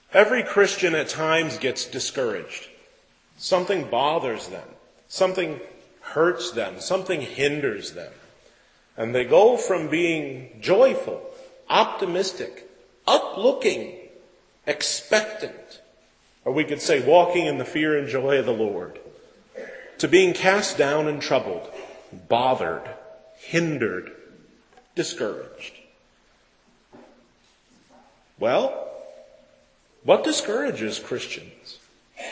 Every Christian at times gets discouraged. Something bothers them. Something hurts them. Something hinders them. And they go from being joyful, optimistic, uplooking, expectant, or we could say walking in the fear and joy of the Lord, to being cast down and troubled, bothered, hindered, discouraged. Well, what discourages Christians?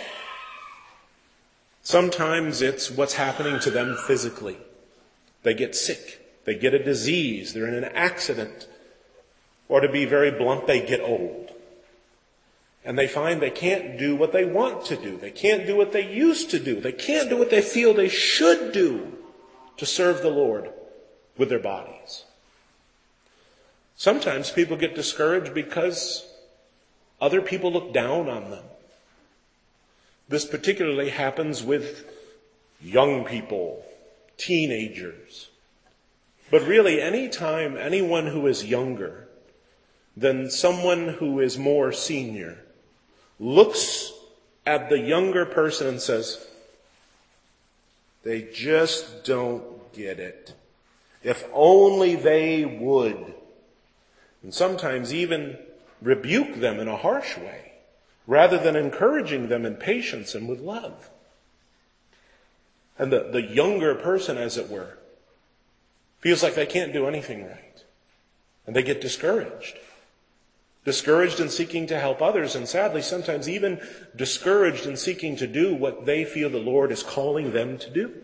Sometimes it's what's happening to them physically. They get sick. They get a disease. They're in an accident. Or to be very blunt, they get old. And they find they can't do what they want to do. They can't do what they used to do. They can't do what they feel they should do to serve the Lord with their bodies. Sometimes people get discouraged because other people look down on them. This particularly happens with young people, teenagers. But really, any time anyone who is younger than someone who is more senior looks at the younger person and says, they just don't get it. If only they would. And sometimes even rebuke them in a harsh way, rather than encouraging them in patience and with love. And the younger person, as it were, feels like they can't do anything right. And they get discouraged. Discouraged in seeking to help others, and sadly sometimes even discouraged in seeking to do what they feel the Lord is calling them to do.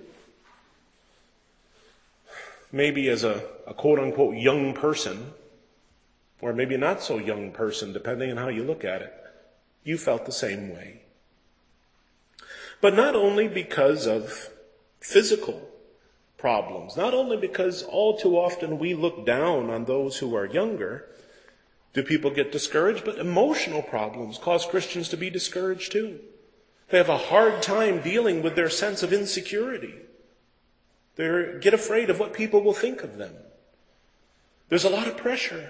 Maybe as a quote-unquote young person, or maybe not so young person, depending on how you look at it, you felt the same way. But not only because of physical problems, not only because all too often we look down on those who are younger, do people get discouraged, but emotional problems cause Christians to be discouraged too. They have a hard time dealing with their sense of insecurity. They get afraid of what people will think of them. There's a lot of pressure.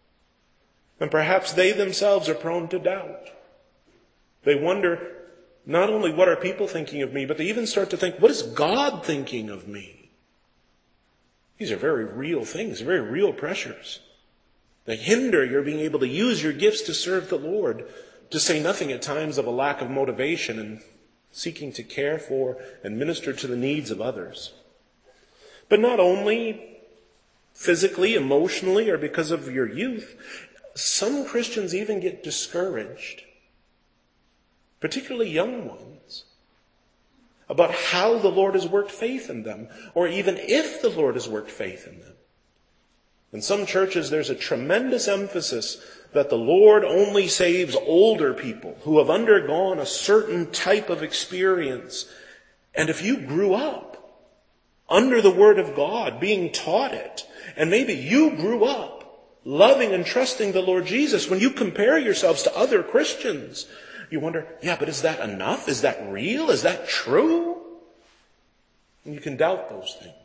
And perhaps they themselves are prone to doubt. They wonder, not only what are people thinking of me, but they even start to think, what is God thinking of me? These are very real things, very real pressures. They hinder your being able to use your gifts to serve the Lord, to say nothing at times of a lack of motivation and seeking to care for and minister to the needs of others. But not only physically, emotionally, or because of your youth, some Christians even get discouraged, particularly young ones, about how the Lord has worked faith in them, or even if the Lord has worked faith in them. In some churches, there's a tremendous emphasis that the Lord only saves older people who have undergone a certain type of experience. And if you grew up under the Word of God, being taught it, and maybe you grew up loving and trusting the Lord Jesus, when you compare yourselves to other Christians, you wonder, but is that enough? Is that real? Is that true? And you can doubt those things.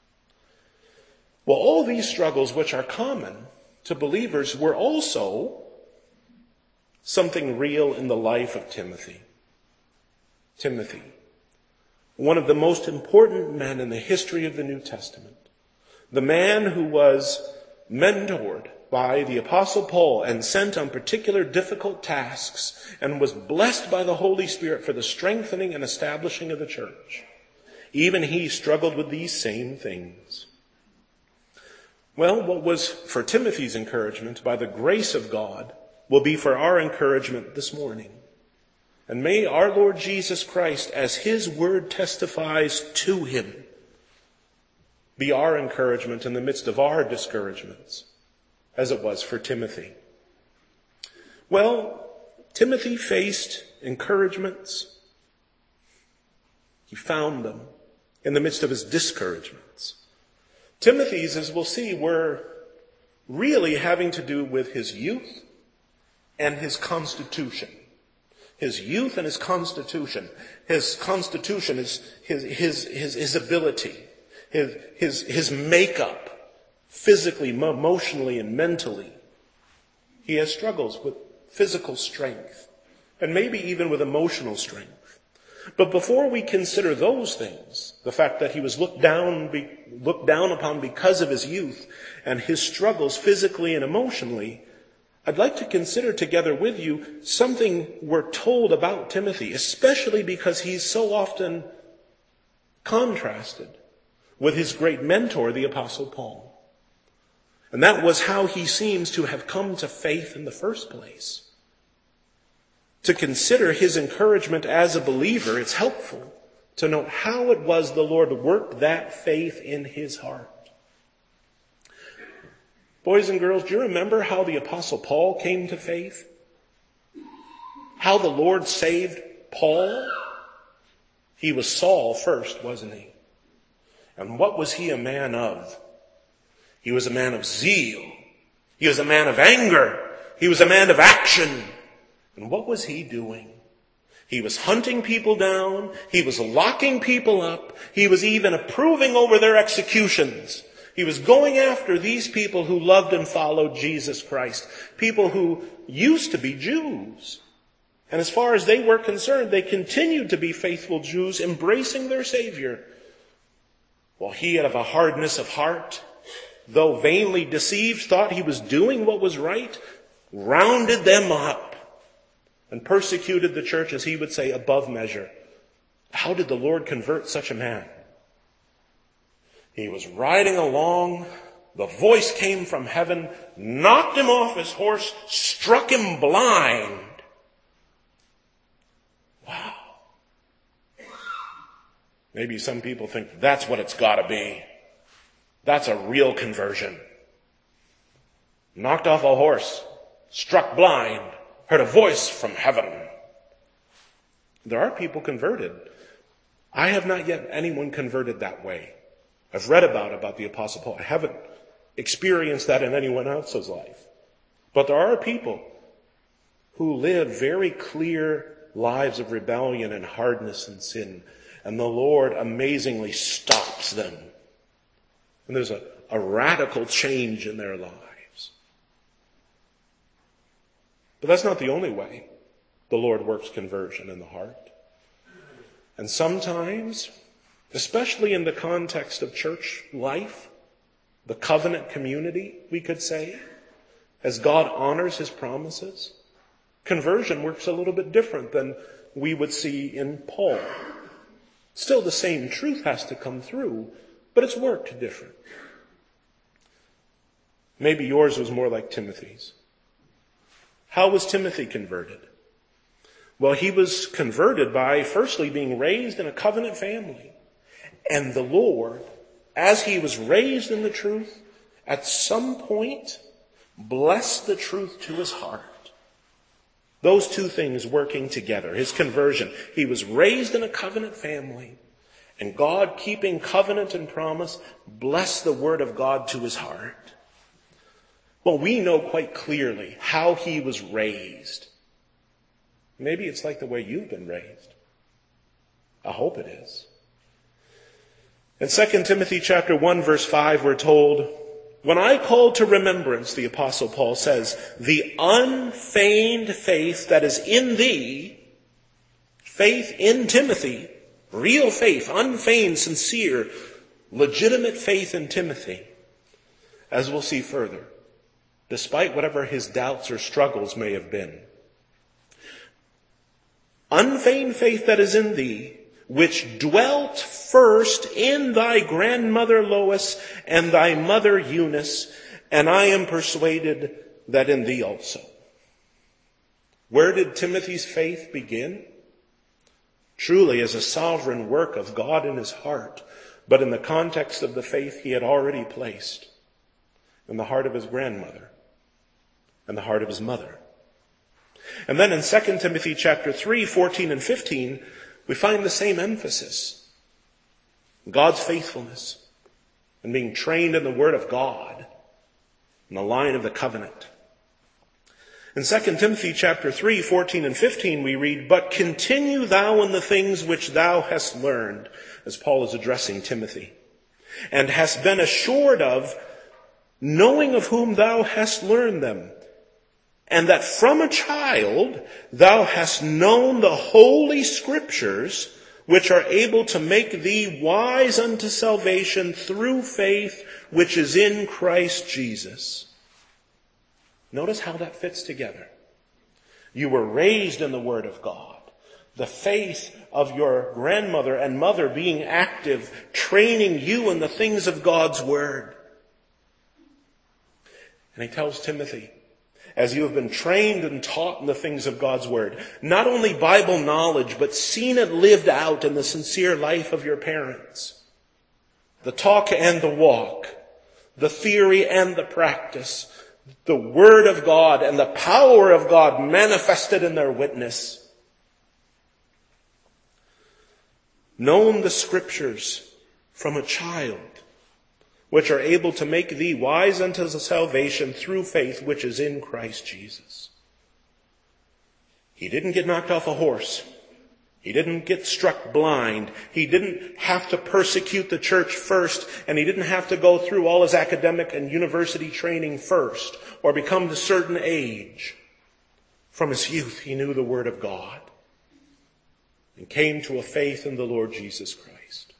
Well, all these struggles, which are common to believers, were also something real in the life of Timothy. Timothy, one of the most important men in the history of the New Testament. The man who was mentored by the Apostle Paul and sent on particular difficult tasks and was blessed by the Holy Spirit for the strengthening and establishing of the church. Even he struggled with these same things. Well, what was for Timothy's encouragement by the grace of God will be for our encouragement this morning. And may our Lord Jesus Christ, as his word testifies to him, be our encouragement in the midst of our discouragements, as it was for Timothy. Well, Timothy faced encouragements. He found them in the midst of his discouragements. Timothy's, as we'll see, were really having to do with his youth and his constitution. His youth and his constitution. His constitution is his ability, his makeup, physically, emotionally, and mentally. He has struggles with physical strength, and maybe even with emotional strength. But before we consider those things, the fact that he was looked down upon because of his youth and his struggles physically and emotionally, I'd like to consider together with you something we're told about Timothy, especially because he's so often contrasted with his great mentor, the Apostle Paul. And that was how he seems to have come to faith in the first place. To consider his encouragement as a believer, it's helpful to note how it was the Lord worked that faith in his heart. Boys and girls, do you remember how the Apostle Paul came to faith? How the Lord saved Paul? He was Saul first, wasn't he? And what was he a man of? He was a man of zeal. He was a man of anger. He was a man of action. And what was he doing? He was hunting people down. He was locking people up. He was even approving over their executions. He was going after these people who loved and followed Jesus Christ. People who used to be Jews. And as far as they were concerned, they continued to be faithful Jews, embracing their Savior. While he, out of a hardness of heart, though vainly deceived, thought he was doing what was right, rounded them up and persecuted the church, as he would say, above measure. How did the Lord convert such a man? He was riding along. The voice came from heaven, knocked him off his horse, struck him blind. Wow. Maybe some people think that's what it's got to be. That's a real conversion. Knocked off a horse, struck blind, heard a voice from heaven. There are people converted. I have not yet anyone converted that way. I've read about the Apostle Paul. I haven't experienced that in anyone else's life. But there are people who live very clear lives of rebellion and hardness and sin. And the Lord amazingly stops them. And there's a radical change in their lives. But that's not the only way the Lord works conversion in the heart. And sometimes, especially in the context of church life, the covenant community, we could say, as God honors his promises, conversion works a little bit different than we would see in Paul. Still, the same truth has to come through, but it's worked different. Maybe yours was more like Timothy's. How was Timothy converted? Well, he was converted by firstly being raised in a covenant family. And the Lord, as he was raised in the truth, at some point blessed the truth to his heart. Those two things working together, his conversion. He was raised in a covenant family, and God, keeping covenant and promise, blessed the word of God to his heart. Well, we know quite clearly how he was raised. Maybe it's like the way you've been raised. I hope it is. In 2 Timothy chapter 1, verse 5, we're told, when I call to remembrance, the Apostle Paul says, the unfeigned faith that is in thee, faith in Timothy, real faith, unfeigned, sincere, legitimate faith in Timothy, as we'll see further, despite whatever his doubts or struggles may have been. Unfeigned faith that is in thee, which dwelt first in thy grandmother Lois and thy mother Eunice, and I am persuaded that in thee also. Where did Timothy's faith begin? Truly as a sovereign work of God in his heart, but in the context of the faith he had already placed in the heart of his grandmother and the heart of his mother. And then in 2 Timothy chapter 3, 14 and 15, we find the same emphasis. God's faithfulness and being trained in the word of God in the line of the covenant. In 2 Timothy chapter 3, 14 and 15, we read, but continue thou in the things which thou hast learned, as Paul is addressing Timothy, and hast been assured of, knowing of whom thou hast learned them, and that from a child thou hast known the holy Scriptures, which are able to make thee wise unto salvation through faith which is in Christ Jesus. Notice how that fits together. You were raised in the Word of God. The faith of your grandmother and mother being active, training you in the things of God's Word. And he tells Timothy, as you have been trained and taught in the things of God's Word, not only Bible knowledge, but seen it lived out in the sincere life of your parents, the talk and the walk, the theory and the practice, the Word of God and the power of God manifested in their witness. Known the Scriptures from a child, which are able to make thee wise unto salvation through faith which is in Christ Jesus. He didn't get knocked off a horse. He didn't get struck blind. He didn't have to persecute the church first, and he didn't have to go through all his academic and university training first, or become to a certain age. From his youth, he knew the Word of God and came to a faith in the Lord Jesus Christ.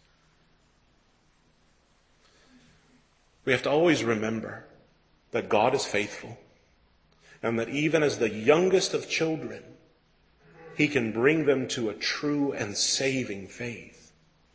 We have to always remember that God is faithful, and that even as the youngest of children, he can bring them to a true and saving faith.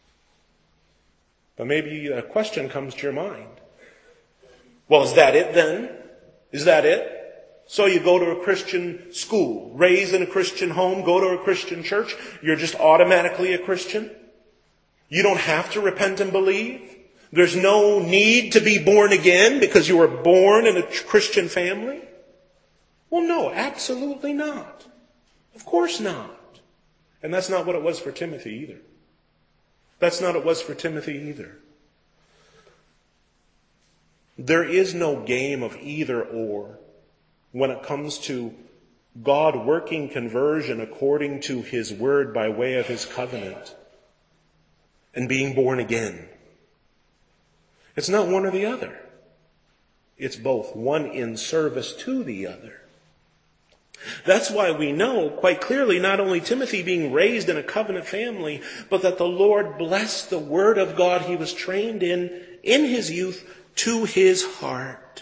But maybe a question comes to your mind. Well, is that it then? Is that it? So you go to a Christian school, raised in a Christian home, go to a Christian church, you're just automatically a Christian? You don't have to repent and believe? There's no need to be born again because you were born in a Christian family? Well, no, absolutely not. Of course not. And that's not what it was for Timothy either. That's not what it was for Timothy either. There is no game of either or when it comes to God working conversion according to His Word by way of His covenant and being born again. It's not one or the other. It's both, one in service to the other. That's why we know quite clearly not only Timothy being raised in a covenant family, but that the Lord blessed the Word of God he was trained in his youth to his heart.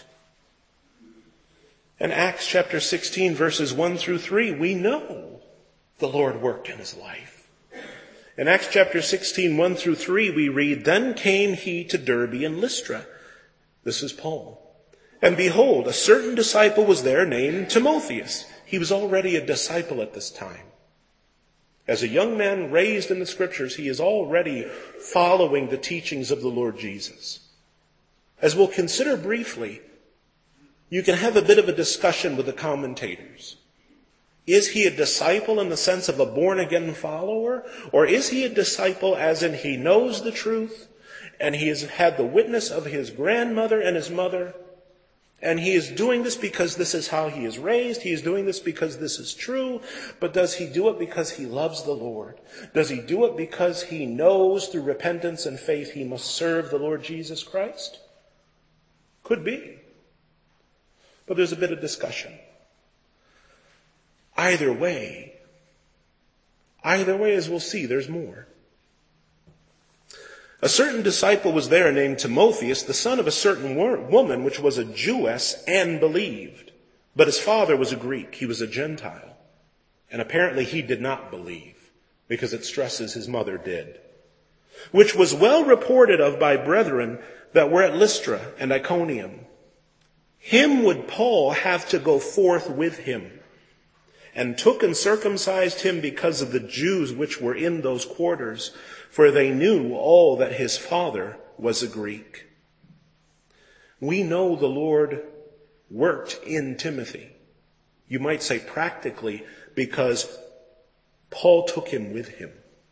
In Acts chapter 16, verses 1 through 3, we know the Lord worked in his life. In Acts chapter 16, 1 through 3, we read, Then came he to Derbe and Lystra. This is Paul. And behold, a certain disciple was there named Timotheus. He was already a disciple at this time. As a young man raised in the Scriptures, he is already following the teachings of the Lord Jesus. As we'll consider briefly, you can have a bit of a discussion with the commentators. Is he a disciple in the sense of a born-again follower? Or is he a disciple as in he knows the truth, and he has had the witness of his grandmother and his mother, and he is doing this because this is how he is raised. He is doing this because this is true. But does he do it because he loves the Lord? Does he do it because he knows through repentance and faith he must serve the Lord Jesus Christ? Could be. But there's a bit of discussion. Either way, as we'll see, there's more. A certain disciple was there named Timotheus, the son of a certain woman, which was a Jewess and believed. But his father was a Greek. He was a Gentile. And apparently he did not believe, because it stresses his mother did. Which was well reported of by brethren that were at Lystra and Iconium. Him would Paul have to go forth with him, and took and circumcised him because of the Jews which were in those quarters, for they knew all that his father was a Greek. We know the Lord worked in Timothy. You might say practically, because Paul took him with him.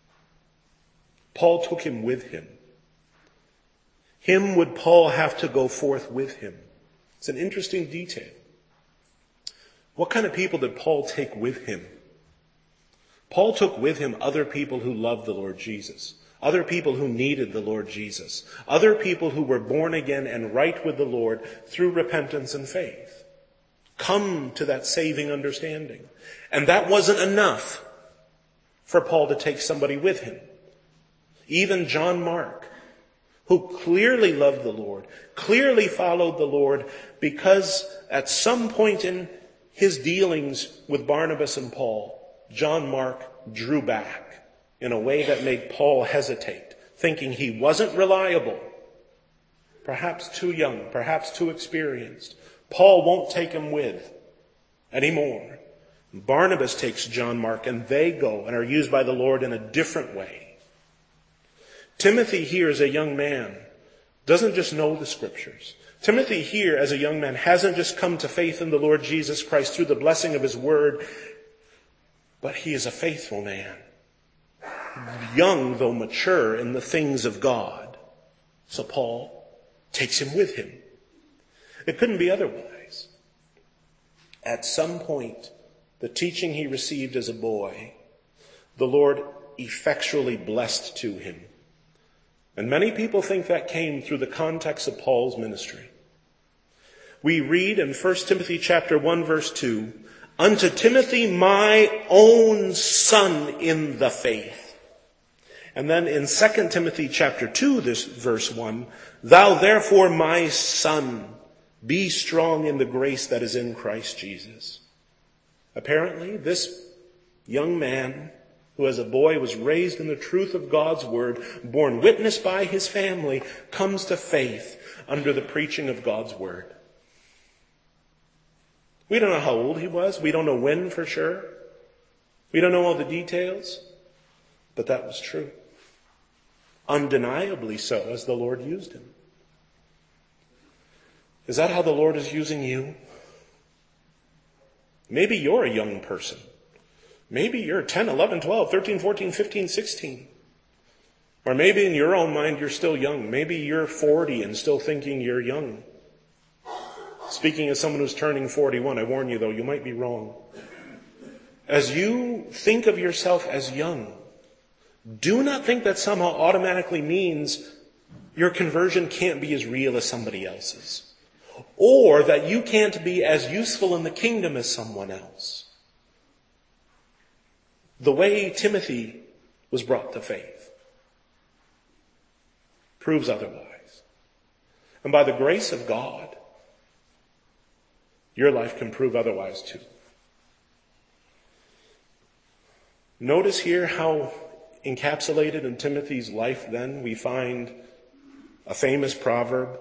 Paul took him with him. Him would Paul have to go forth with him. It's an interesting detail. What kind of people did Paul take with him? Paul took with him other people who loved the Lord Jesus, other people who needed the Lord Jesus, other people who were born again and right with the Lord through repentance and faith. come to that saving understanding. And that wasn't enough for Paul to take somebody with him. Even John Mark, who clearly loved the Lord, clearly followed the Lord, because at some point in his dealings with Barnabas and Paul, John Mark drew back in a way that made Paul hesitate, thinking he wasn't reliable, perhaps too young, perhaps too experienced. Paul won't take him with anymore. Barnabas takes John Mark, and they go and are used by the Lord in a different way. Timothy here as a young man doesn't just know the scriptures. Timothy here as a young man hasn't just come to faith in the Lord Jesus Christ through the blessing of his word, but he is a faithful man, young though mature in the things of God. So Paul takes him with him. It couldn't be otherwise. At some point, the teaching he received as a boy, the Lord effectually blessed to him. And many people think that came through the context of Paul's ministry. We read in 1 Timothy chapter 1, verse 2, "Unto Timothy, my own son in the faith." And then in 2 Timothy chapter 2, this verse 1, "Thou therefore, my son, be strong in the grace that is in Christ Jesus." Apparently, this young man, who as a boy was raised in the truth of God's word, borne witness by his family, comes to faith under the preaching of God's word. We don't know how old he was. We don't know when for sure. We don't know all the details. But that was true. Undeniably so, as the Lord used him. Is that how the Lord is using you? Maybe you're a young person. Maybe you're 10, 11, 12, 13, 14, 15, 16. Or maybe in your own mind you're still young. Maybe you're 40 and still thinking you're young. Speaking as someone who's turning 41, I warn you though, you might be wrong. As you think of yourself as young, do not think that somehow automatically means your conversion can't be as real as somebody else's. Or that you can't be as useful in the kingdom as someone else. The way Timothy was brought to faith proves otherwise. And by the grace of God, your life can prove otherwise too. Notice here how encapsulated in Timothy's life then we find a famous proverb.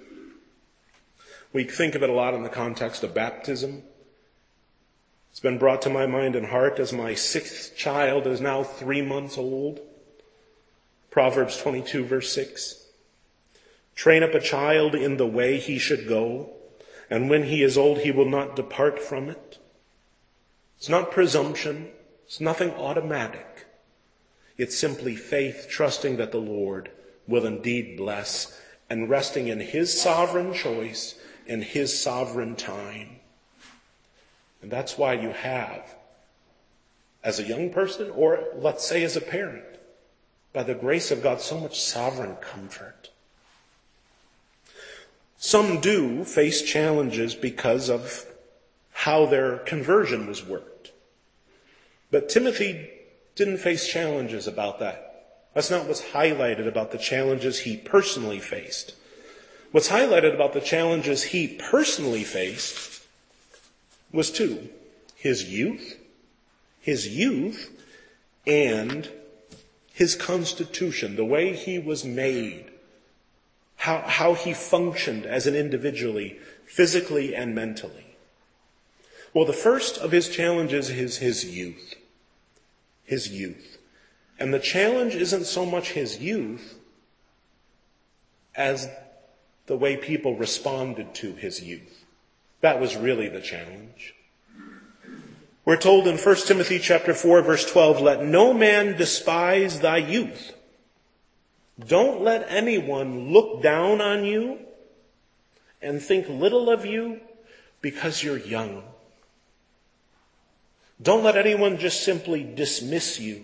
We think of it a lot in the context of baptism. It's been brought to my mind and heart as my 6th child is now 3 months old. Proverbs 22, verse 6. "Train up a child in the way he should go, and when he is old he will not depart from it." It's not presumption. It's nothing automatic. It's simply faith, trusting that the Lord will indeed bless, and resting in his sovereign choice in his sovereign time. And that's why you have, as a young person, or let's say as a parent, by the grace of God, so much sovereign comfort. Some do face challenges because of how their conversion was worked. But Timothy didn't face challenges about that. That's not what's highlighted about the challenges he personally faced. What's highlighted about the challenges he personally faced was two: his youth and his constitution, the way he was made, how he functioned as an individually, physically and mentally. Well, the first of his challenges is his youth. His youth. And the challenge isn't so much his youth as the way people responded to his youth. That was really the challenge. We're told in 1 Timothy chapter 4, verse 12, "Let no man despise thy youth." Don't let anyone look down on you and think little of you because you're young. Don't let anyone just simply dismiss you,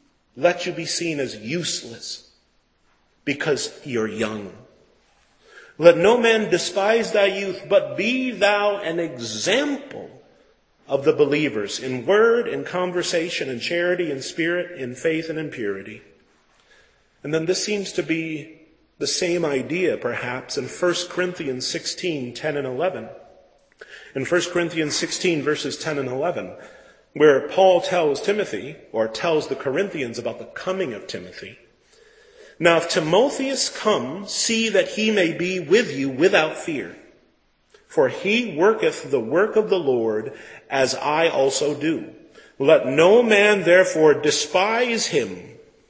let you be seen as useless because you're young. Let no man despise thy youth, but be thou an example of the believers in word, in conversation, in charity, in spirit, in faith, and in purity. And then this seems to be the same idea, perhaps, in 1 Corinthians 16, 10 and 11. In 1 Corinthians 16, verses 10 and 11, where Paul tells Timothy, or tells the Corinthians about the coming of Timothy, now if Timotheus come, see that he may be with you without fear. For he worketh the work of the Lord, as I also do. Let no man therefore despise him,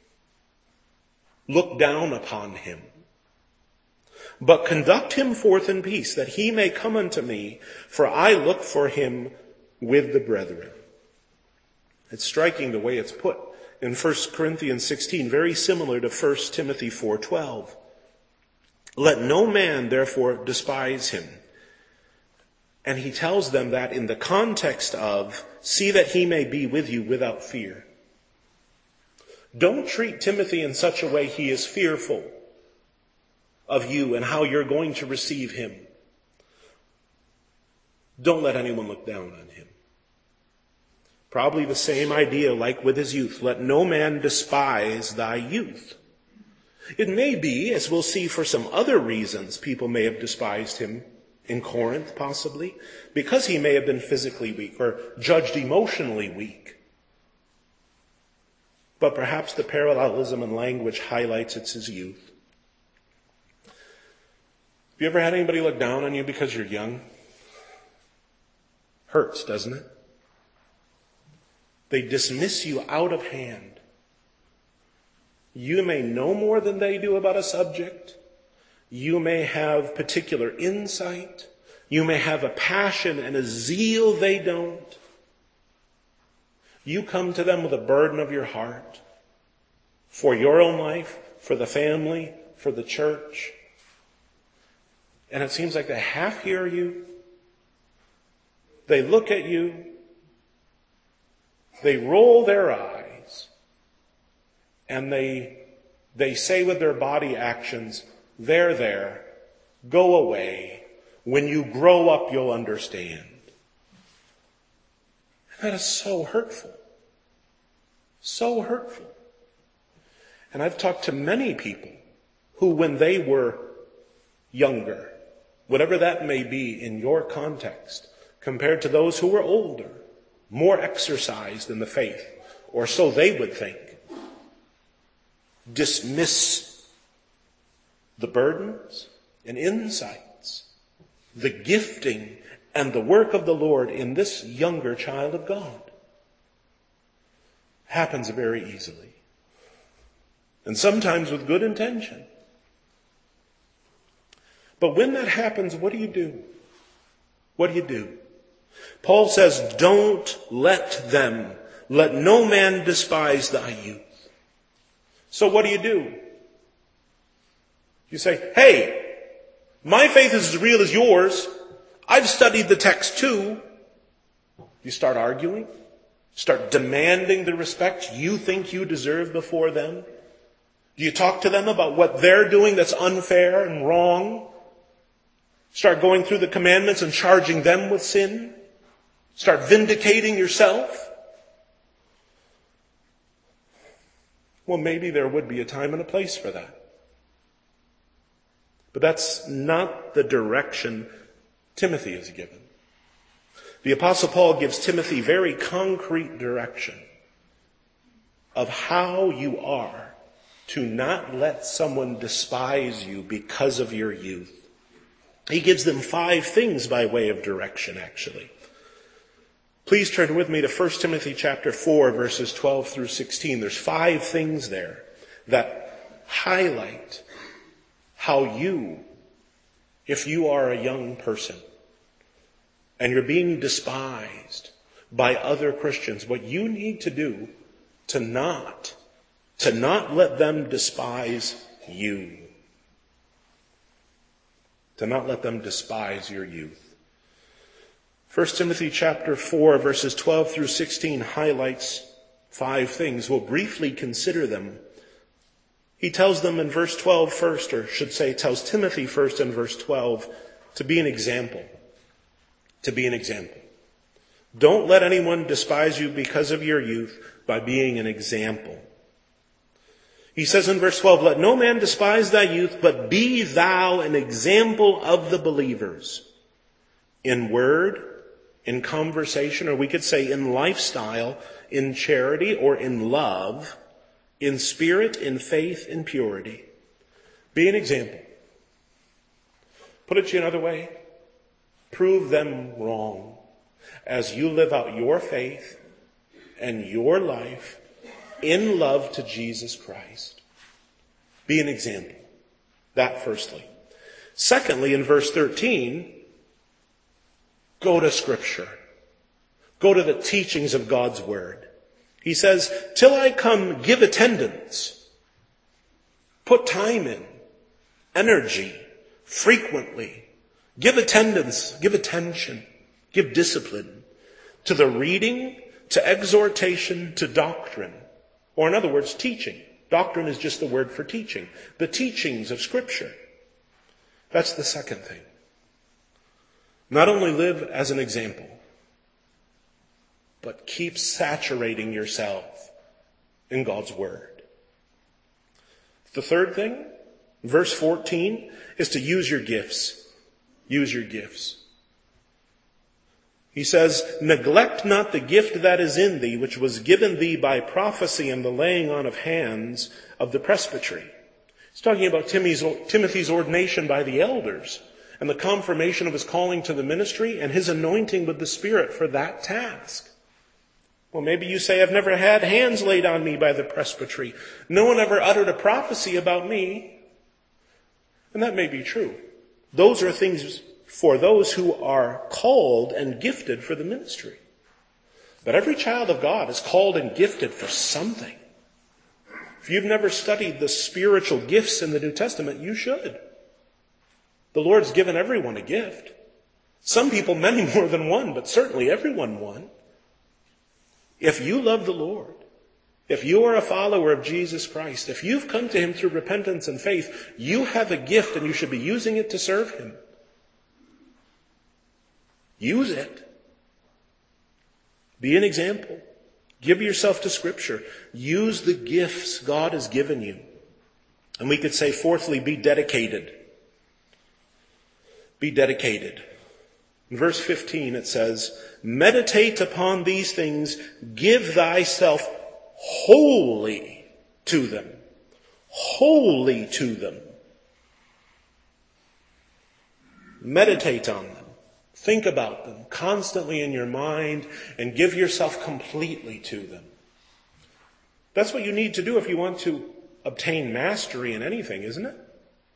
look down upon him, but conduct him forth in peace, that he may come unto me, for I look for him with the brethren. It's striking the way it's put in 1 Corinthians 16, very similar to 1 Timothy 4:12. Let no man therefore despise him. And he tells them that in the context of, see that he may be with you without fear. Don't treat Timothy in such a way he is fearful of you and how you're going to receive him. Don't let anyone look down on him. Probably the same idea like with his youth. Let no man despise thy youth. It may be, as we'll see for some other reasons, people may have despised him in Corinth, possibly, because he may have been physically weak or judged emotionally weak. But perhaps the parallelism in language highlights it's his youth. Have you ever had anybody look down on you because you're young? Hurts, doesn't it? They dismiss you out of hand. You may know more than they do about a subject. You may have particular insight. You may have a passion and a zeal they don't. You come to them with a burden of your heart for your own life, for the family, for the church. And it seems like they half hear you. They look at you. They roll their eyes. And they say with their body actions, there, go away. When you grow up, you'll understand. And that is so hurtful. So hurtful. And I've talked to many people who, when they were younger, whatever that may be in your context, compared to those who were older, more exercised in the faith, or so they would think, dismiss the burdens and insights, the gifting and the work of the Lord in this younger child of God. Happens very easily. And sometimes with good intention. But when that happens, what do you do? What do you do? Paul says, don't let no man despise thy youth. So what do? You say, hey, my faith is as real as yours. I've studied the text too. You start arguing, start demanding the respect you think you deserve before them. Do you talk to them about what they're doing that's unfair and wrong? Start going through the commandments and charging them with sin? Start vindicating yourself? Well, maybe there would be a time and a place for that. But that's not the direction Timothy is given. The Apostle Paul gives Timothy very concrete direction of how you are to not let someone despise you because of your youth. He gives them 5 things by way of direction, actually. Please turn with me to 1 Timothy chapter 4, verses 12 through 16. There's 5 things there that highlight how you, if you are a young person and you're being despised by other Christians, what you need to do to not let them despise you. To not let them despise your youth. 1 Timothy chapter 4, verses 12 through 16 highlights 5 things. We'll briefly consider them He tells them in verse 12 first, or should say tells Timothy first in verse 12, to be an example. To be an example. Don't let anyone despise you because of your youth by being an example. He says in verse 12, let no man despise thy youth, but be thou an example of the believers. In word, in conversation, or we could say in lifestyle, in charity, or in love, in spirit, in faith, in purity. Be an example. Put it to you another way. Prove them wrong as you live out your faith and your life in love to Jesus Christ. Be an example. That firstly. Secondly, in verse 13, go to Scripture. Go to the teachings of God's Word. He says, till I come, give attendance. Put time in. Energy. Frequently. Give attendance. Give attention. Give discipline. To the reading, to exhortation, to doctrine. Or in other words, teaching. Doctrine is just the word for teaching. The teachings of Scripture. That's the second thing. Not only live as an example, but keep saturating yourself in God's Word. The third thing, verse 14, is to use your gifts. Use your gifts. He says, neglect not the gift that is in thee, which was given thee by prophecy and the laying on of hands of the presbytery. He's talking about Timothy's ordination by the elders and the confirmation of his calling to the ministry and his anointing with the Spirit for that task. Well, maybe you say, I've never had hands laid on me by the presbytery. No one ever uttered a prophecy about me. And that may be true. Those are things for those who are called and gifted for the ministry. But every child of God is called and gifted for something. If you've never studied the spiritual gifts in the New Testament, you should. The Lord's given everyone a gift. Some people many more than one, but certainly everyone one. If you love the Lord, if you are a follower of Jesus Christ, if you've come to Him through repentance and faith, you have a gift and you should be using it to serve Him. Use it. Be an example. Give yourself to Scripture. Use the gifts God has given you. And we could say, fourthly, be dedicated. Be dedicated. In verse 15 it says, meditate upon these things, give thyself wholly to them. Wholly to them. Meditate on them. Think about them constantly in your mind and give yourself completely to them. That's what you need to do if you want to obtain mastery in anything, isn't it?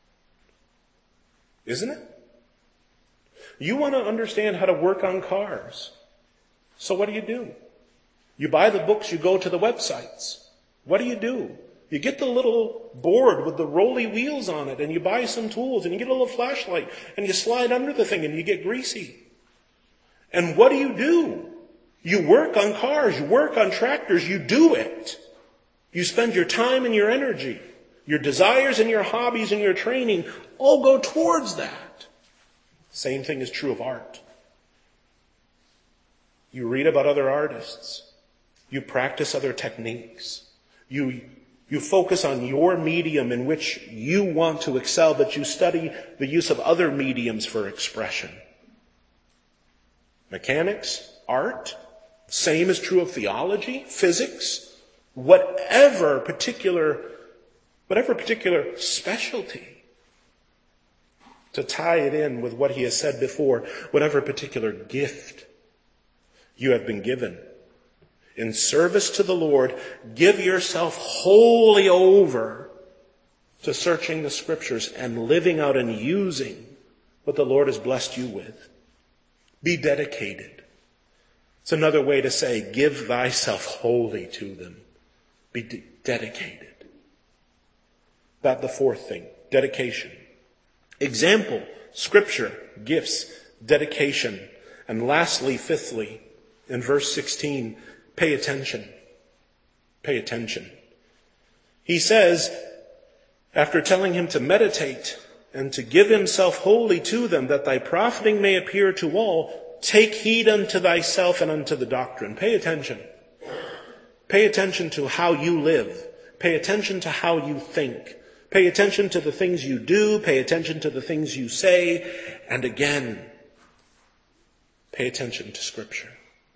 Isn't it? You want to understand how to work on cars. So what do? You buy the books, you go to the websites. What do? You get the little board with the rolly wheels on it and you buy some tools and you get a little flashlight and you slide under the thing and you get greasy. And what do? You work on cars, you work on tractors, you do it. You spend your time and your energy, your desires and your hobbies and your training all go towards that. Same thing is true of art. You read about other artists. You practice other techniques. You focus on your medium in which you want to excel, but you study the use of other mediums for expression. Mechanics, art, same is true of theology, physics, whatever particular specialty. To tie it in with what he has said before, whatever particular gift you have been given. In service to the Lord, give yourself wholly over to searching the Scriptures and living out and using what the Lord has blessed you with. Be dedicated. It's another way to say, give thyself wholly to them. Be dedicated. That's the fourth thing, dedication. Example, Scripture, gifts, dedication. And lastly, fifthly, in verse 16, pay attention. Pay attention. He says, After telling him to meditate and to give himself wholly to them, that thy profiting may appear to all, take heed unto thyself and unto the doctrine. Pay attention. Pay attention to how you live. Pay attention to how you think. Pay attention to the things you do. Pay attention to the things you say. And again, pay attention to Scripture.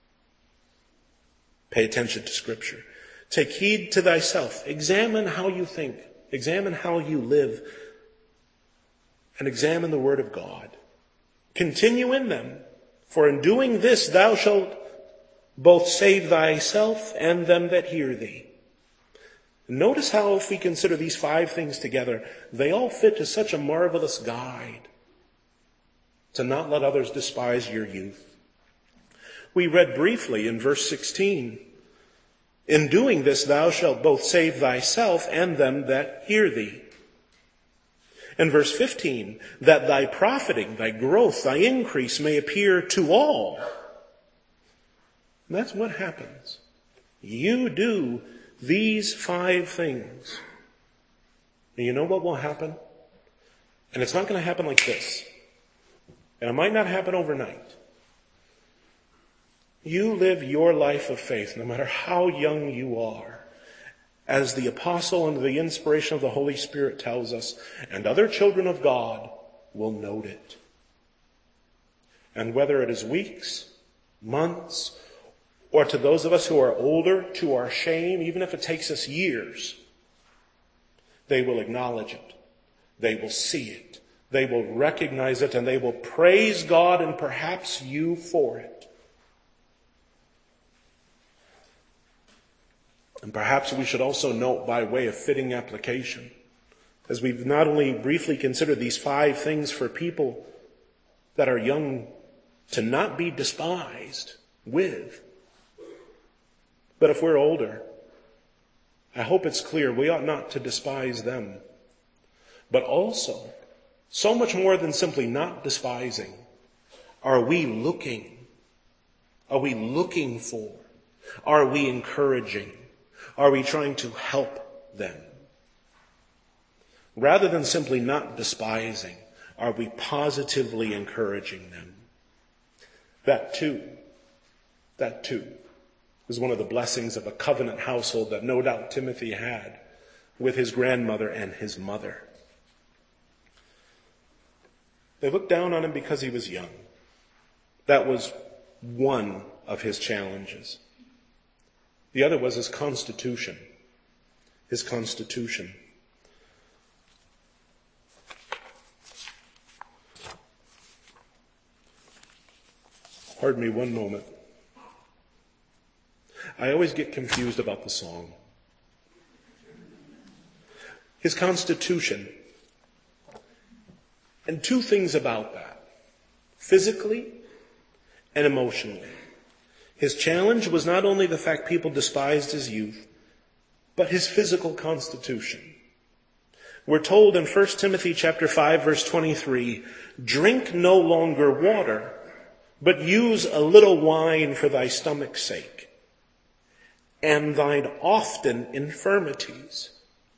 Pay attention to Scripture. Take heed to thyself. Examine how you think. Examine how you live. And examine the Word of God. Continue in them. For in doing this thou shalt both save thyself and them that hear thee. Notice how, if we consider these 5 things together, they all fit to such a marvelous guide to not let others despise your youth. We read briefly in verse 16, in doing this thou shalt both save thyself and them that hear thee. In verse 15, that thy profiting, thy growth, thy increase may appear to all. And that's what happens. You do these 5 things. And you know what will happen? And it's not going to happen like this. And it might not happen overnight. You live your life of faith, no matter how young you are, as the apostle under the inspiration of the Holy Spirit tells us, and other children of God will note it. And whether it is weeks, months, or to those of us who are older, to our shame, even if it takes us years, they will acknowledge it. They will see it. They will recognize it, and they will praise God and perhaps you for it. And perhaps we should also note, by way of fitting application, as we've not only briefly considered these 5 things for people that are young to not be despised with, but if we're older, I hope it's clear we ought not to despise them. But also, so much more than simply not despising, are we looking? Are we looking for? Are we encouraging? Are we trying to help them? Rather than simply not despising, are we positively encouraging them? That too is one of the blessings of a covenant household that no doubt Timothy had with his grandmother and his mother. They looked down on him because he was young. That was one of his challenges. The other was his constitution. His constitution. Pardon me one moment. I always get confused about the song. His constitution. And 2 things about that. Physically and emotionally. His challenge was not only the fact people despised his youth, but his physical constitution. We're told in 1 Timothy chapter 5, verse 23, drink no longer water, but use a little wine for thy stomach's sake, and thine often infirmities.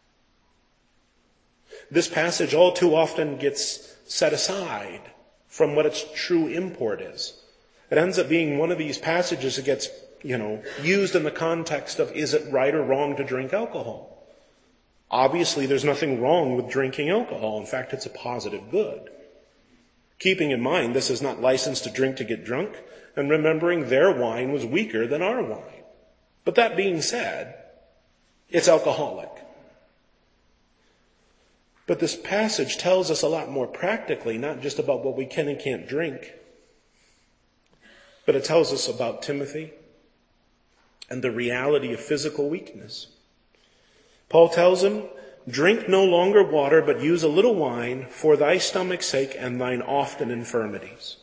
This passage all too often gets set aside from what its true import is. It ends up being one of these passages that gets, used in the context of, is it right or wrong to drink alcohol? Obviously, there's nothing wrong with drinking alcohol. In fact, it's a positive good. Keeping in mind, this is not licensed to drink to get drunk, and remembering their wine was weaker than our wine. But that being said, it's alcoholic. But this passage tells us a lot more practically, not just about what we can and can't drink, but it tells us about Timothy and the reality of physical weakness. Paul tells him, drink no longer water, but use a little wine for thy stomach's sake and thine often infirmities.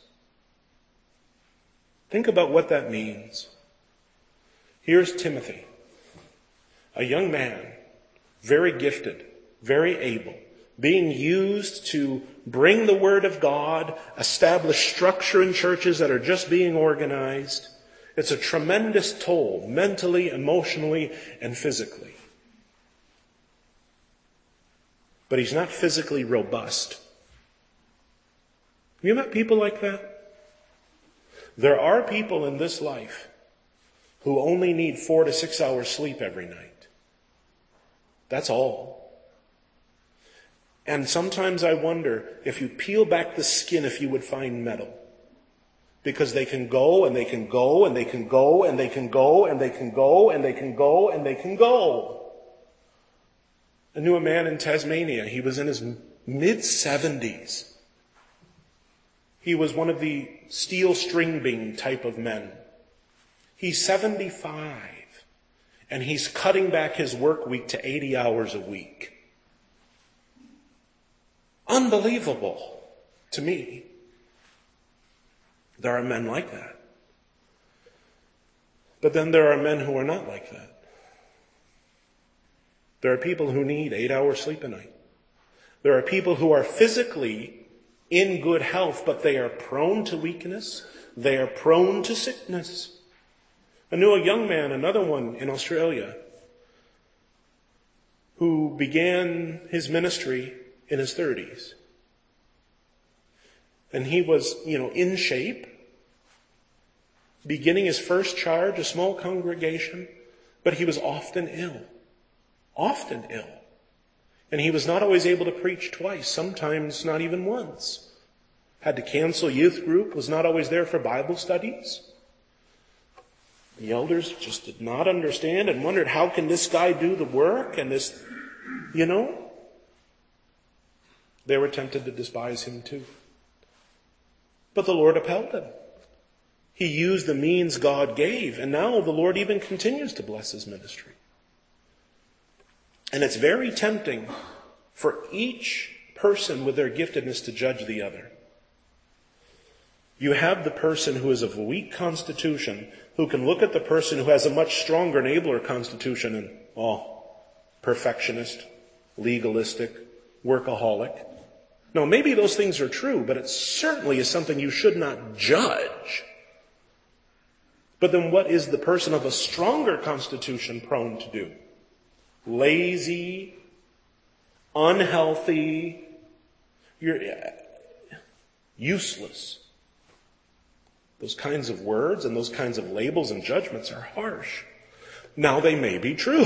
Think about what that means. Here's Timothy, a young man, very gifted, very able, being used to bring the Word of God, establish structure in churches that are just being organized. It's a tremendous toll, mentally, emotionally, and physically. but he's not physically robust. Have you met people like that? There are people in this life who only need 4 to 6 hours sleep every night. That's all. And sometimes I wonder if you peel back the skin if you would find metal. Because they can go and they can go and they can go and they can go and they can go and they can go and they can go. I knew a man in Tasmania. He was in his mid-70s. He was one of the steel string beam type of men. He's 75, and he's cutting back his work week to 80 hours a week. Unbelievable to me. There are men like that. But then there are men who are not like that. There are people who need 8 hours sleep a night. There are people who are physically in good health, but they are prone to weakness. They are prone to sickness. I knew a young man, another one in Australia, who began his ministry in his 30s. And he was, in shape, beginning his first charge, a small congregation, but he was often ill. Often ill. And he was not always able to preach twice, sometimes not even once. Had to cancel youth group, was not always there for Bible studies. The elders just did not understand and wondered, how can this guy do the work? And this, They were tempted to despise him too. But the Lord upheld him. He used the means God gave, and now the Lord even continues to bless his ministry. And it's very tempting for each person with their giftedness to judge the other. You have the person who is of a weak constitution who can look at the person who has a much stronger and abler constitution and, perfectionist, legalistic, workaholic. No, maybe those things are true, but it certainly is something you should not judge. But then what is the person of a stronger constitution prone to do? Lazy, unhealthy, you're useless. Those kinds of words and those kinds of labels and judgments are harsh. Now they may be true.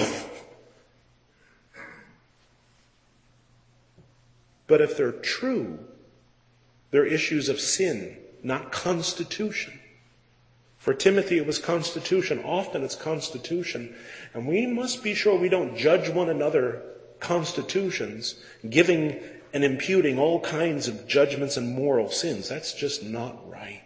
But if they're true, they're issues of sin, not constitution. For Timothy, it was constitution. Often it's constitution. And we must be sure we don't judge one another constitutions, giving and imputing all kinds of judgments and moral sins. That's just not right.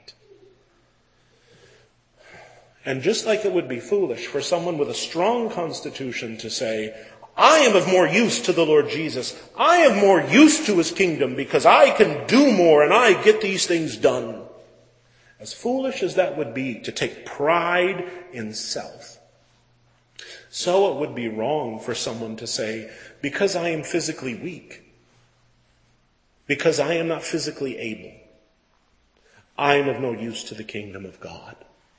And just like it would be foolish for someone with a strong constitution to say, I am of more use to the Lord Jesus. I am more use to his kingdom because I can do more and I get these things done. As foolish as that would be to take pride in self, so it would be wrong for someone to say, because I am physically weak, because I am not physically able, I am of no use to the kingdom of God.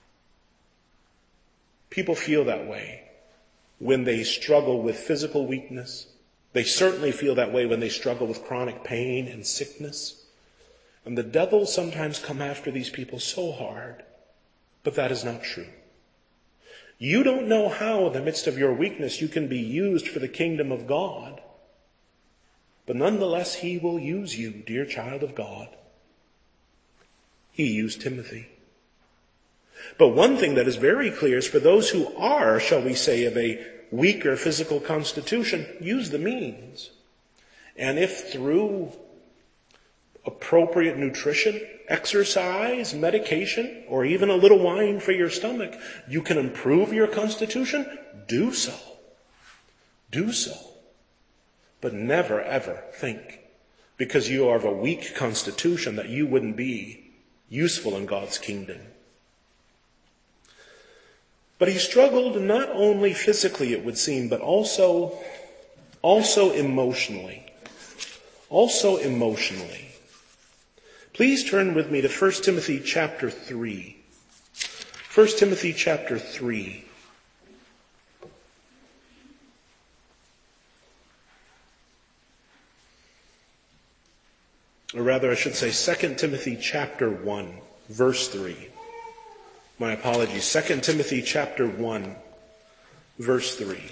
People feel that way when they struggle with physical weakness. They certainly feel that way when they struggle with chronic pain and sickness. And the devil sometimes come after these people so hard. But that is not true. You don't know how in the midst of your weakness you can be used for the kingdom of God. But nonetheless, he will use you, dear child of God. He used Timothy. But one thing that is very clear is for those who are, shall we say, of a weaker physical constitution, use the means. And if through appropriate nutrition, exercise, medication, or even a little wine for your stomach, you can improve your constitution, do so. Do so. But never, ever think, because you are of a weak constitution, that you wouldn't be useful in God's kingdom. But he struggled not only physically, it would seem, but also emotionally. Also emotionally. Please turn with me to 1 Timothy chapter 3. 1 Timothy chapter 3. Or rather, I should say 2 Timothy chapter 1, verse 3. My apologies. 2 Timothy chapter 1, verse 3.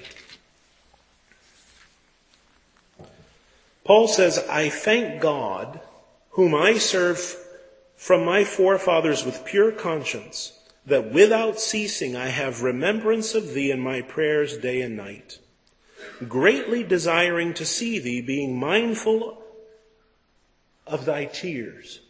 Paul says, I thank God, whom I serve from my forefathers with pure conscience, that without ceasing I have remembrance of thee in my prayers day and night, greatly desiring to see thee, being mindful of thy tears.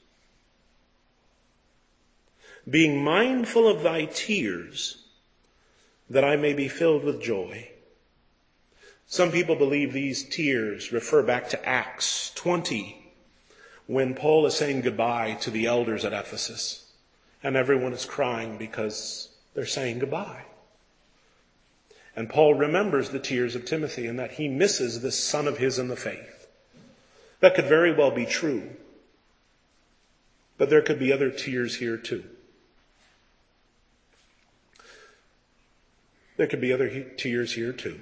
Being mindful of thy tears, that I may be filled with joy. Some people believe these tears refer back to Acts 20, when Paul is saying goodbye to the elders at Ephesus, and everyone is crying because they're saying goodbye. And Paul remembers the tears of Timothy and that he misses this son of his in the faith. That could very well be true, but there could be other tears here too. There could be other tears here too.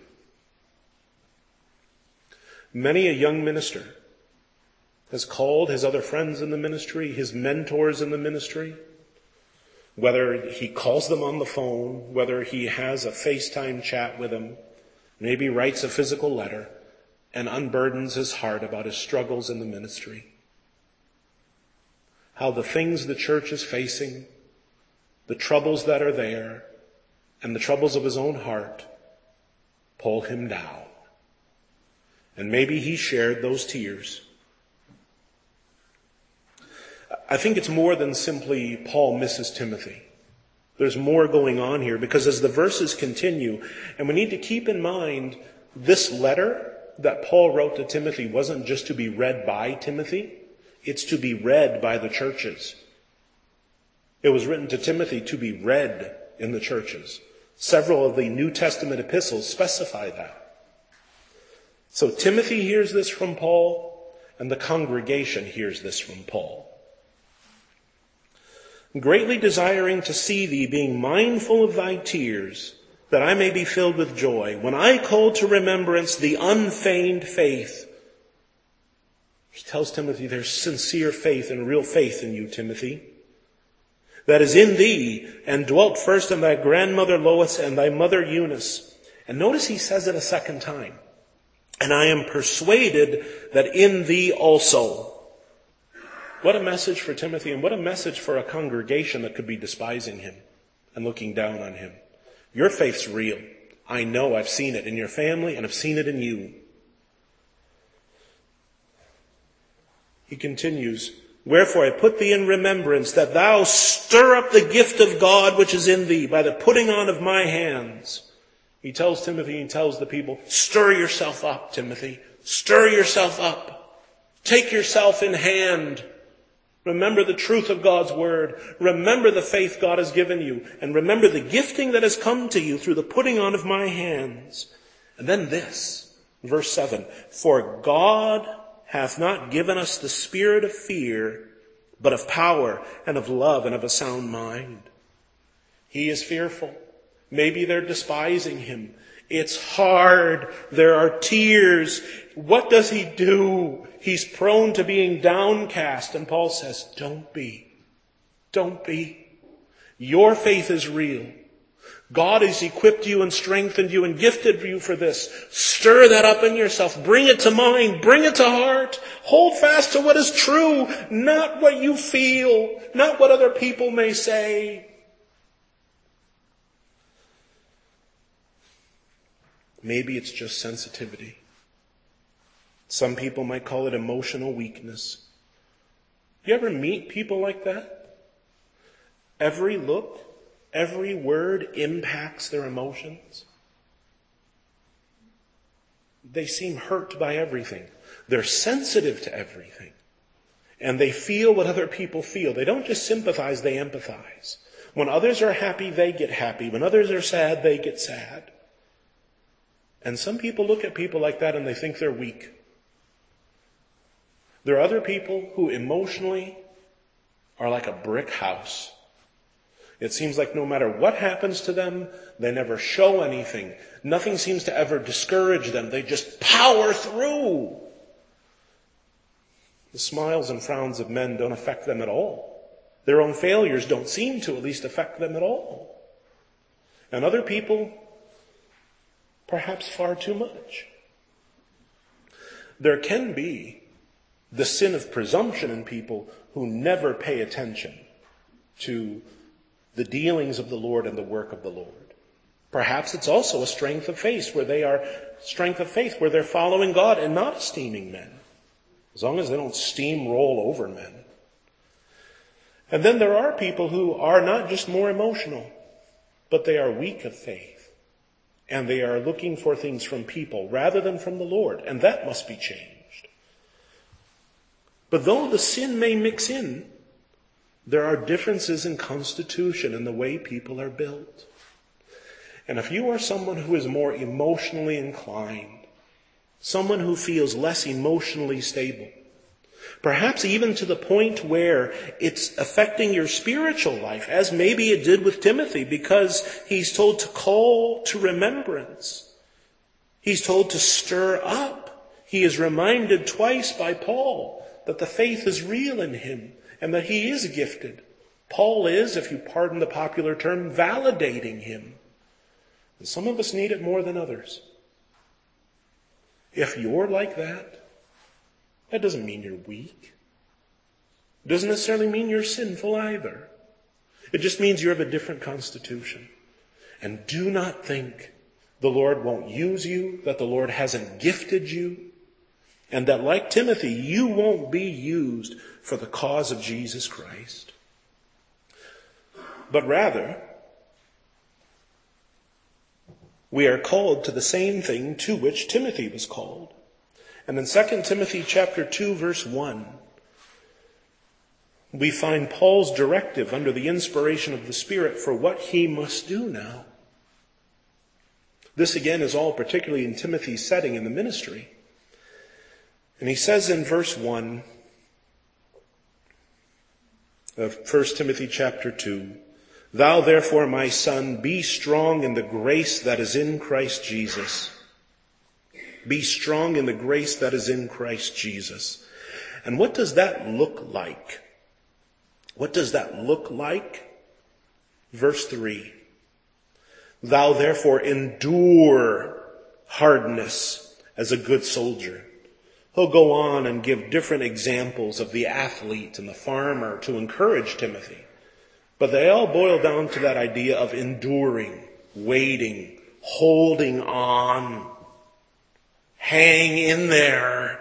Many a young minister has called his other friends in the ministry, his mentors in the ministry, whether he calls them on the phone, whether he has a FaceTime chat with them, maybe writes a physical letter, and unburdens his heart about his struggles in the ministry. How the things the church is facing, the troubles that are there, and the troubles of his own heart pull him down. And maybe he shared those tears. I think it's more than simply Paul misses Timothy. There's more going on here, because as the verses continue, and we need to keep in mind, this letter that Paul wrote to Timothy wasn't just to be read by Timothy, it's to be read by the churches. It was written to Timothy to be read in the churches. Several of the New Testament epistles specify that. So Timothy hears this from Paul, and the congregation hears this from Paul. Greatly desiring to see thee, being mindful of thy tears, that I may be filled with joy, when I call to remembrance the unfeigned faith. He tells Timothy there's sincere faith and real faith in you, Timothy, that is in thee, and dwelt first in thy grandmother Lois and thy mother Eunice. And notice he says it a second time. And I am persuaded that in thee also. What a message for Timothy, and what a message for a congregation that could be despising him and looking down on him. Your faith's real. I know, I've seen it in your family, and I've seen it in you. He continues, wherefore I put thee in remembrance, that thou stir up the gift of God which is in thee by the putting on of my hands. He tells Timothy, he tells the people, stir yourself up, Timothy. Stir yourself up. Take yourself in hand. Remember the truth of God's word. Remember the faith God has given you. And remember the gifting that has come to you through the putting on of my hands. And then this, verse 7. For God hath not given us the spirit of fear, but of power and of love and of a sound mind. He is fearful. Maybe they're despising him. It's hard. There are tears. What does he do? He's prone to being downcast. And Paul says, don't be. Don't be. Your faith is real. God has equipped you and strengthened you and gifted you for this. Stir that up in yourself. Bring it to mind. Bring it to heart. Hold fast to what is true, not what you feel, not what other people may say. Maybe it's just sensitivity. Some people might call it emotional weakness. You ever meet people like that? Every look, every word impacts their emotions. They seem hurt by everything. They're sensitive to everything. And they feel what other people feel. They don't just sympathize, they empathize. When others are happy, they get happy. When others are sad, they get sad. And some people look at people like that and they think they're weak. There are other people who emotionally are like a brick house. It seems like no matter what happens to them, they never show anything. Nothing seems to ever discourage them. They just power through. The smiles and frowns of men don't affect them at all. Their own failures don't seem to at least affect them at all. And other people, perhaps far too much. There can be the sin of presumption in people who never pay attention to the dealings of the Lord and the work of the Lord. Perhaps it's also a strength of faith where they're following God and not esteeming men, as long as they don't steamroll over men. And then there are people who are not just more emotional, but they are weak of faith, and they are looking for things from people rather than from the Lord, and that must be changed. But though the sin may mix in, there are differences in constitution and the way people are built. And if you are someone who is more emotionally inclined, someone who feels less emotionally stable, perhaps even to the point where it's affecting your spiritual life, as maybe it did with Timothy, because he's told to call to remembrance. He's told to stir up. He is reminded twice by Paul that the faith is real in him and that he is gifted. Paul is, if you pardon the popular term, validating him. And some of us need it more than others. If you're like that, that doesn't mean you're weak. It doesn't necessarily mean you're sinful either. It just means you have a different constitution. And do not think the Lord won't use you, that the Lord hasn't gifted you, and that like Timothy, you won't be used for the cause of Jesus Christ. But rather, we are called to the same thing to which Timothy was called. And in 2 Timothy chapter 2, verse 1, we find Paul's directive under the inspiration of the Spirit for what he must do now. This again is all particularly in Timothy's setting in the ministry. And he says in verse 1 of 1 Timothy chapter 2, "Thou therefore, my son, be strong in the grace that is in Christ Jesus." Be strong in the grace that is in Christ Jesus. And what does that look like? What does that look like? Verse 3. "Thou therefore endure hardness as a good soldier." He'll go on and give different examples of the athlete and the farmer to encourage Timothy. But they all boil down to that idea of enduring, waiting, holding on. Hang in there.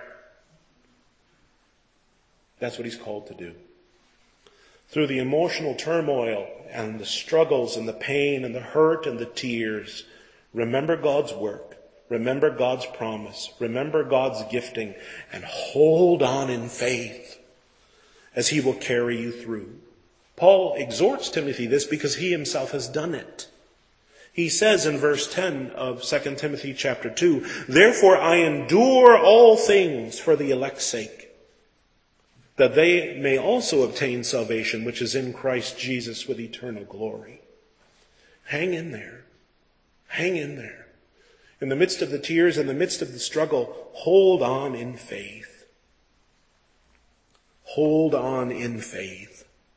That's what he's called to do. Through the emotional turmoil and the struggles and the pain and the hurt and the tears, remember God's work. Remember God's promise. Remember God's gifting. And hold on in faith as he will carry you through. Paul exhorts Timothy this because he himself has done it. He says in verse 10 of 2 Timothy chapter 2, "Therefore I endure all things for the elect's sake, that they may also obtain salvation which is in Christ Jesus with eternal glory." Hang in there. Hang in there. In the midst of the tears, in the midst of the struggle, hold on in faith. Hold on in faith.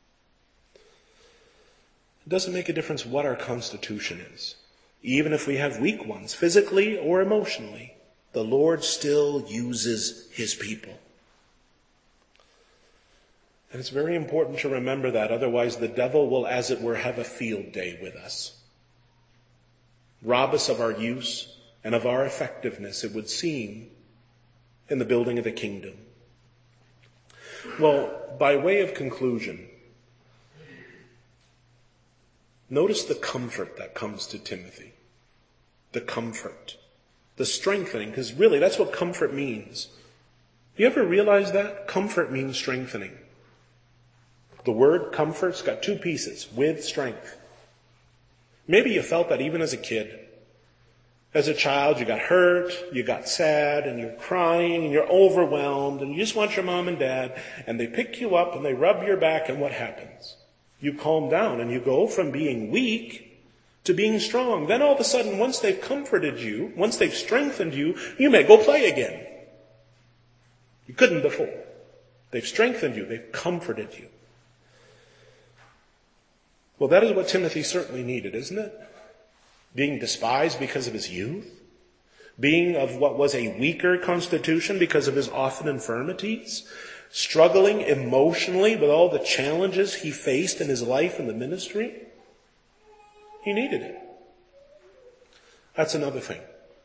It doesn't make a difference what our constitution is. Even if we have weak ones, physically or emotionally, the Lord still uses his people. And it's very important to remember that. Otherwise, the devil will, as it were, have a field day with us. Rob us of our use and of our effectiveness, it would seem, in the building of the kingdom. Well, by way of conclusion, notice the comfort that comes to Timothy. The comfort. The strengthening, because really that's what comfort means. Do you ever realize that? Comfort means strengthening. The word comfort's got two pieces, with strength. Maybe you felt that even as a kid. As a child, you got hurt, you got sad, and you're crying, and you're overwhelmed, and you just want your mom and dad, and they pick you up and they rub your back, and what happens? You calm down and you go from being weak to being strong. Then all of a sudden, once they've comforted you, once they've strengthened you, you may go play again. You couldn't before. They've strengthened you. They've comforted you. Well, that is what Timothy certainly needed, isn't it? Being despised because of his youth. Being of what was a weaker constitution because of his often infirmities. Struggling emotionally with all the challenges he faced in his life and the ministry. He needed it. That's another thing.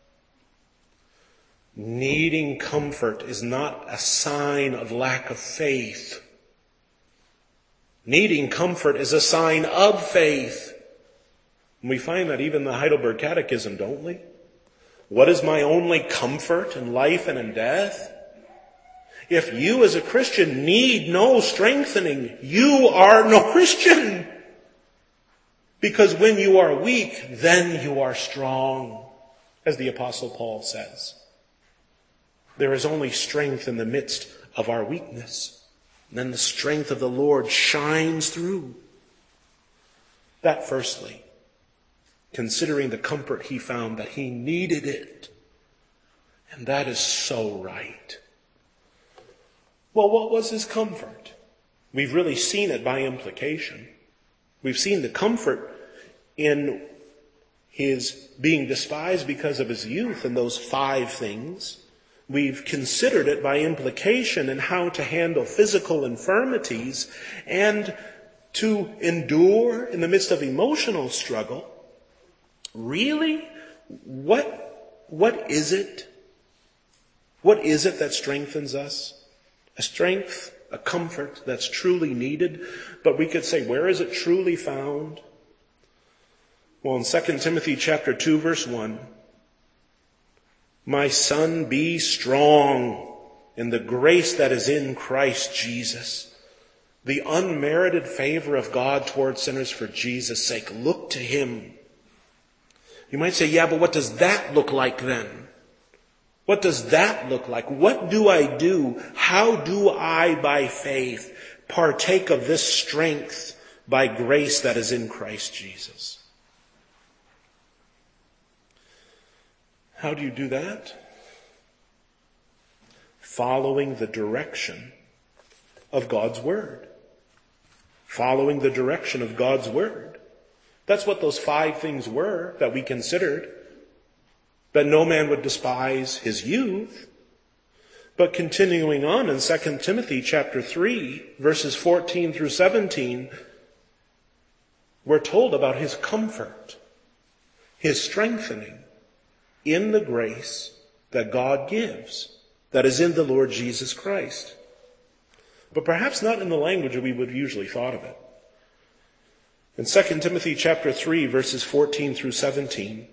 Needing comfort is not a sign of lack of faith. Needing comfort is a sign of faith. And we find that even in the Heidelberg Catechism, don't we? What is my only comfort in life and in death? If you as a Christian need no strengthening, you are no Christian. Because when you are weak, then you are strong, as the Apostle Paul says. There is only strength in the midst of our weakness. And then the strength of the Lord shines through. That firstly. Considering the comfort he found, that he needed it. And that is so right. Well, what was his comfort? We've really seen it by implication. We've seen the comfort in his being despised because of his youth and those 5 things. We've considered it by implication in how to handle physical infirmities and to endure in the midst of emotional struggle. Really? What is it? What is it that strengthens us? A strength, a comfort that's truly needed. But we could say, where is it truly found? Well, in 2 Timothy chapter 2, verse 1, my son, be strong in the grace that is in Christ Jesus. The unmerited favor of God towards sinners for Jesus' sake. Look to him. You might say, yeah, but what does that look like then? What does that look like? What do I do? How do I, by faith, partake of this strength by grace that is in Christ Jesus? How do you do that? Following the direction of God's Word. Following the direction of God's Word. That's what those 5 things were that we considered. That no man would despise his youth. But continuing on in 2 Timothy chapter 3, verses 14 through 17, we're told about his comfort, his strengthening in the grace that God gives, that is in the Lord Jesus Christ. But perhaps not in the language that we would have usually thought of it. In 2 Timothy chapter 3, verses 14 through 17,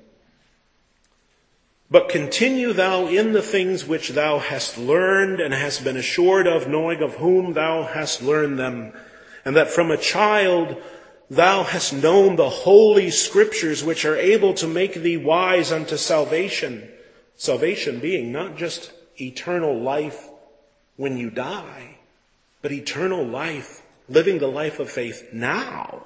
but continue thou in the things which thou hast learned and hast been assured of, knowing of whom thou hast learned them, and that from a child thou hast known the holy scriptures, which are able to make thee wise unto salvation. Salvation being not just eternal life when you die, but eternal life, living the life of faith now.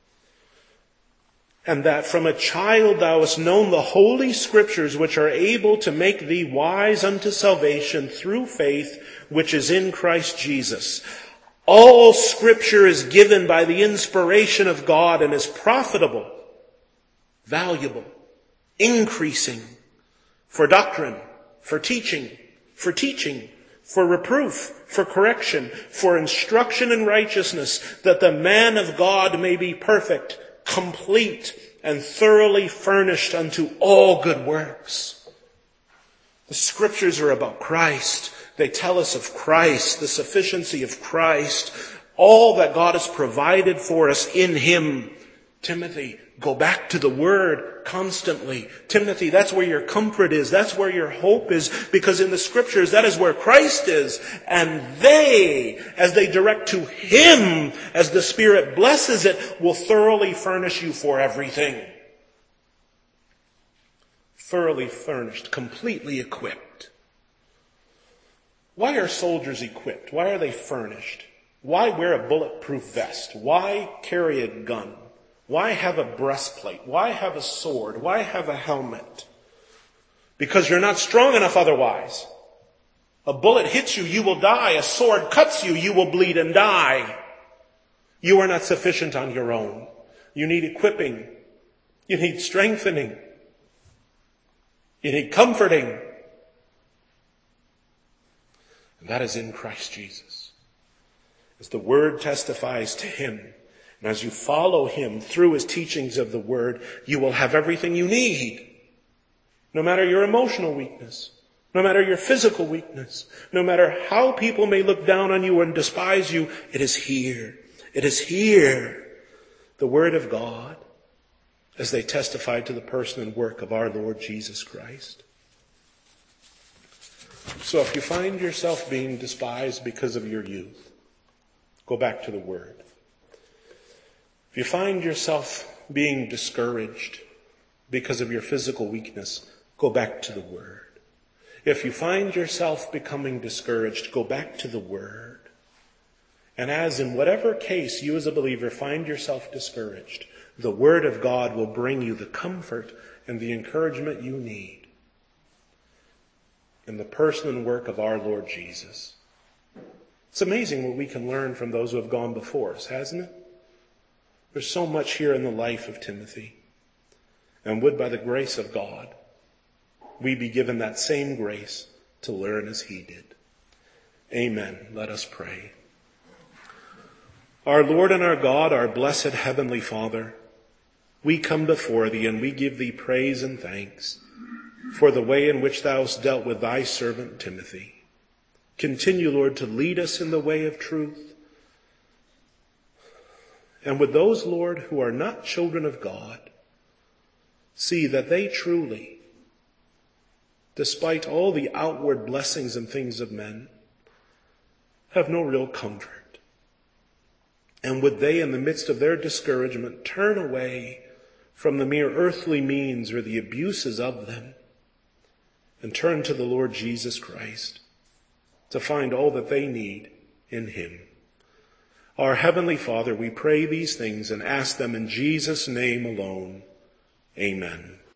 And that from a child thou hast known the holy scriptures, which are able to make thee wise unto salvation through faith, which is in Christ Jesus. All scripture is given by the inspiration of God and is profitable, valuable, increasing for doctrine, for teaching, for reproof, for correction, for instruction in righteousness, that the man of God may be perfect, complete, and thoroughly furnished unto all good works. The scriptures are about Christ. They tell us of Christ, the sufficiency of Christ, all that God has provided for us in him. Timothy, go back to the Word constantly. Timothy, that's where your comfort is. That's where your hope is. Because in the Scriptures, that is where Christ is. And they, as they direct to him, as the Spirit blesses it, will thoroughly furnish you for everything. Thoroughly furnished, completely equipped. Why are soldiers equipped? Why are they furnished? Why wear a bulletproof vest? Why carry a gun? Why have a breastplate? Why have a sword? Why have a helmet? Because you're not strong enough otherwise. A bullet hits you, you will die. A sword cuts you, you will bleed and die. You are not sufficient on your own. You need equipping. You need strengthening. You need comforting. And that is in Christ Jesus. As the Word testifies to Him, and as you follow Him through His teachings of the Word, you will have everything you need. No matter your emotional weakness, no matter your physical weakness, no matter how people may look down on you and despise you, it is here. It is here. The Word of God, as they testify to the person and work of our Lord Jesus Christ. So if you find yourself being despised because of your youth, go back to the Word. If you find yourself being discouraged because of your physical weakness, go back to the Word. If you find yourself becoming discouraged, go back to the Word. And as in whatever case you as a believer find yourself discouraged, the Word of God will bring you the comfort and the encouragement you need in the person and work of our Lord Jesus. It's amazing what we can learn from those who have gone before us, hasn't it? There's so much here in the life of Timothy. And would, by the grace of God, we be given that same grace to learn as he did. Amen. Let us pray. Our Lord and our God, our blessed Heavenly Father, we come before Thee and we give Thee praise and thanks for the way in which Thou hast dealt with Thy servant Timothy. Continue, Lord, to lead us in the way of truth. And with those, Lord, who are not children of God, see that they truly, despite all the outward blessings and things of men, have no real comfort. And would they, in the midst of their discouragement, turn away from the mere earthly means or the abuses of them and turn to the Lord Jesus Christ to find all that they need in Him. Our Heavenly Father, we pray these things and ask them in Jesus' name alone. Amen.